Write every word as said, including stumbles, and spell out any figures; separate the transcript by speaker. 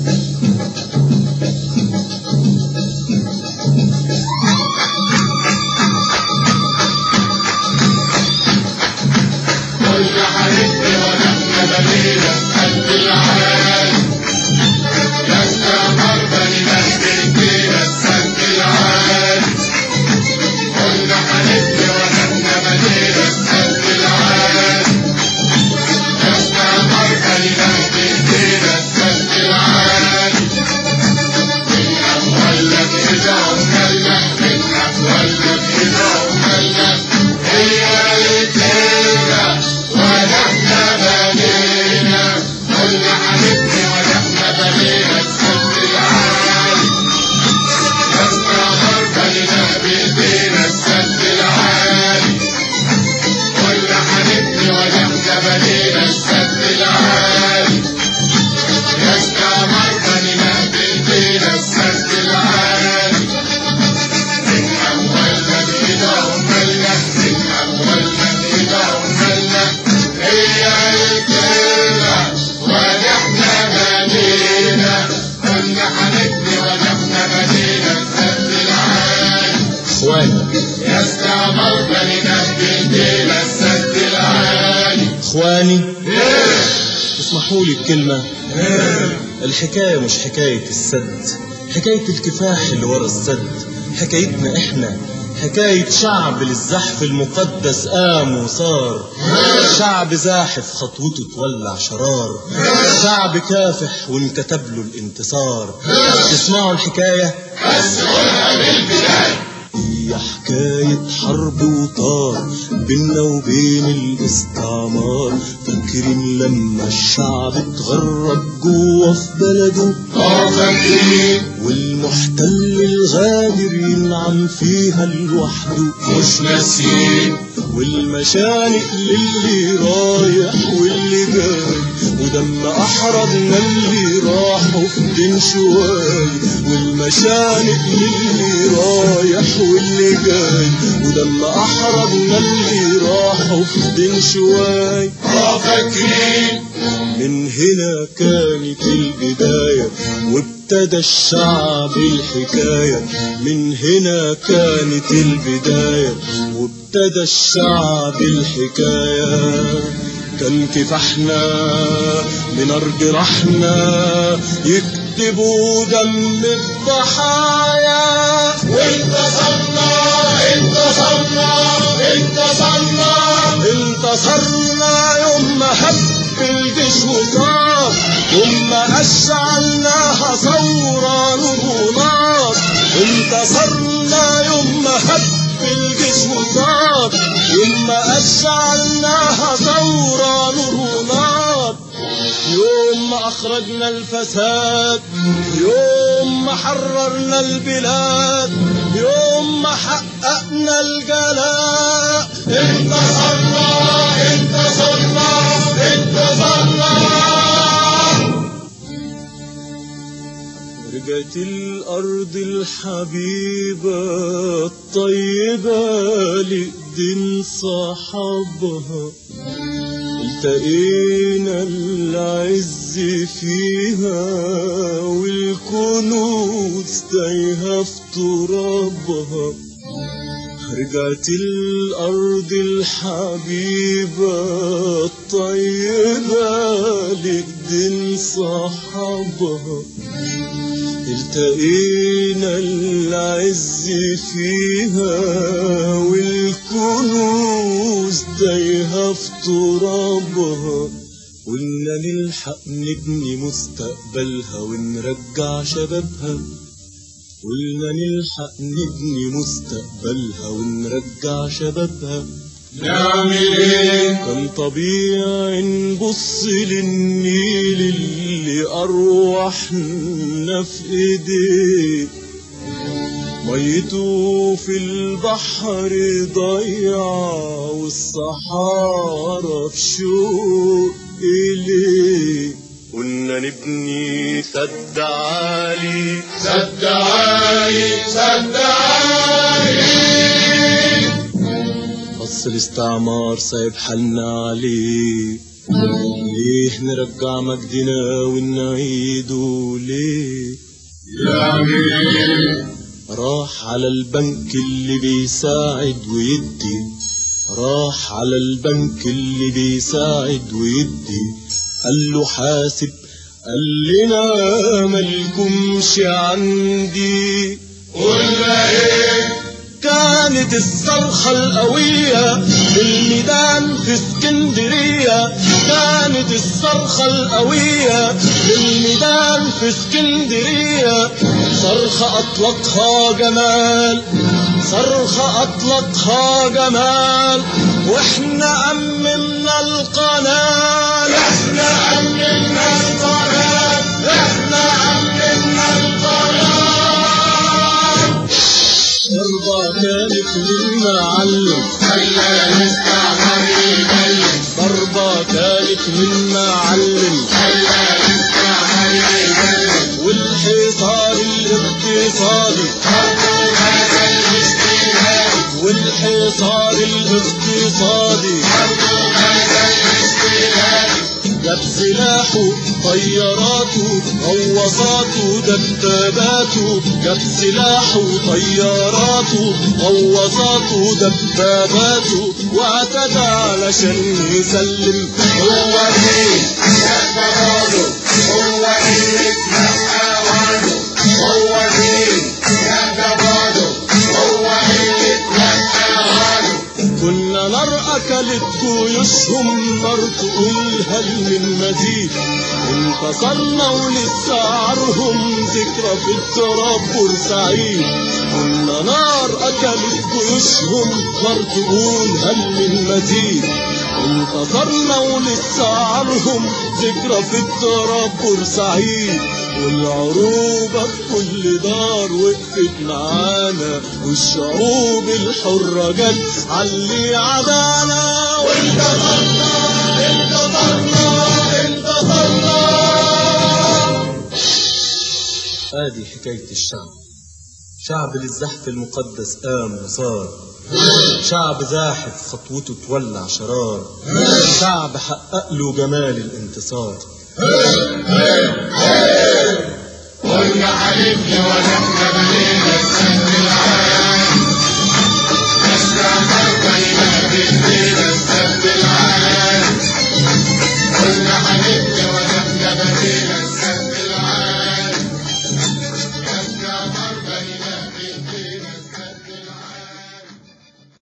Speaker 1: اخواني اسمحوا لي الكلمة. الحكاية مش حكاية السد، حكاية الكفاح اللي ورا السد، حكايتنا احنا، حكاية شعب للزحف المقدس قام وصار، شعب زاحف خطوته تولع شرار، شعب كافح وانكتب له الانتصار. تسمعوا الحكاية؟
Speaker 2: بس قولها بالبداية.
Speaker 1: هي حكاية حرب وطار بينا وبين الاستعمار، فاكرين لما الشعب اتغرب جوه في بلده؟
Speaker 2: اه فاكرين.
Speaker 1: والمحتل الغادر ينعم فيها لوحده
Speaker 2: مش ناسيين.
Speaker 1: والمشانق للي رايح واللي جاي، ودم احرجنا اللي راحوا في دين شواي. والمشانق للي رايح واللي جاي، ودم احرجنا اللي راحوا في دين شواي.
Speaker 2: اه فاكرين.
Speaker 1: من هنا كانت البداية وابتدى الشعب الحكاية. من هنا كانت البداية وابتدى الشعب الحكاية. كان كفاحنا من أرض رحنا يكتبوا دم الضحايا.
Speaker 2: وانتصرنا انتصرنا انتصرنا
Speaker 1: انتصرنا يوم ما هب الجيش وصار، ثم أشعلناها ثورة نار. انتصرنا يوم ما هب الجيش وصار، ثم أشعلناها ثورة نار. يوم ما أخرجنا الفساد، يوم ما حررنا البلاد، يوم ما حققنا الجلاء.
Speaker 2: انتصرنا انتصرنا انتصرنا.
Speaker 1: رجعت الأرض الحبيبة الطيبة لإيدين صاحبها، التقينا العز فيها والكنوز تايهة في ترابها. رجعت الأرض الحبيبة الطيبة لإيدين صاحبها، التقينا العز فيها والكنوز تايهة في ترابها. قلنا نلحق نبني مستقبلها ونرجع شبابها، قلنا نلحق نبني مستقبلها ونرجع شبابها.
Speaker 2: نعمل ايه؟
Speaker 1: كان طبيعي نبص للنيل اللي أرواحنا في ايديه، ميته في البحر ضيعة والصحارى في شوق إليه. قلنا نبني سد عالي
Speaker 2: سد عالي سد عالي.
Speaker 1: بص الاستعمار سايب حالنا عليه، ليه نرجع مجدنا ونعيده ليه؟
Speaker 2: يعمل ايه؟
Speaker 1: راح على البنك اللي بيساعد ويدي، راح على البنك اللي بيساعد ويدي، قال له حاسب، قال لنا مالكمش عندي.
Speaker 2: قلنا ايه؟
Speaker 1: كانت الصرخة القوية في الميدان في اسكندرية، كانت الصرخة القوية في الميدان في اسكندرية، صرخة أطلقها جمال، صرخة أطلقها جمال، وإحنا أمنا القناة،
Speaker 2: احنا امنا القناة، احنا امنا القناة.
Speaker 1: ضربة كانت من معلم
Speaker 2: خلى المستعمر يبلم،
Speaker 1: ضربة كانت من معلم
Speaker 2: خلى المستعمر يبلم،
Speaker 1: والحصار الاقتصادي
Speaker 2: برضو هذا الاستيلاء،
Speaker 1: والحصار الاقتصادي
Speaker 2: برضو هذا الاستيلاء.
Speaker 1: جاب سلاحه طياراته غواصاته دباباته، جاب سلاحه طياراته غواصاته دباباته، واعتدى علشان يسلم.
Speaker 2: هو مين يتبرده؟ هو مين يتنقى؟ هو مين يتبرده؟ هو مين يتنقى؟
Speaker 1: كنا نار أكلت جيوشهم، نار تقولها من مزيد، انتصرنا ولسه عارهم ذكرى في التراب بورسعيد. كنا نار أكلت جيوشهم، نار تقولها من مزيد، انتصرنا ولسه عارهم ذكرى في التراب بورسعيد. والعروبة في كل دار وقفت معانا، والشعوب الحرة جت علي عدانا، وانتصرنا انتصرنا انتصرنا. ادي حكاية الشعب، شعب للزحف المقدس قام وصار، شعب زاحف خطوته تولع شرار، شعب حقق له جمال الانتصار.
Speaker 2: قلنا حبيبنا ونحن بنينا السد العام، نشرع ضربة يبهدل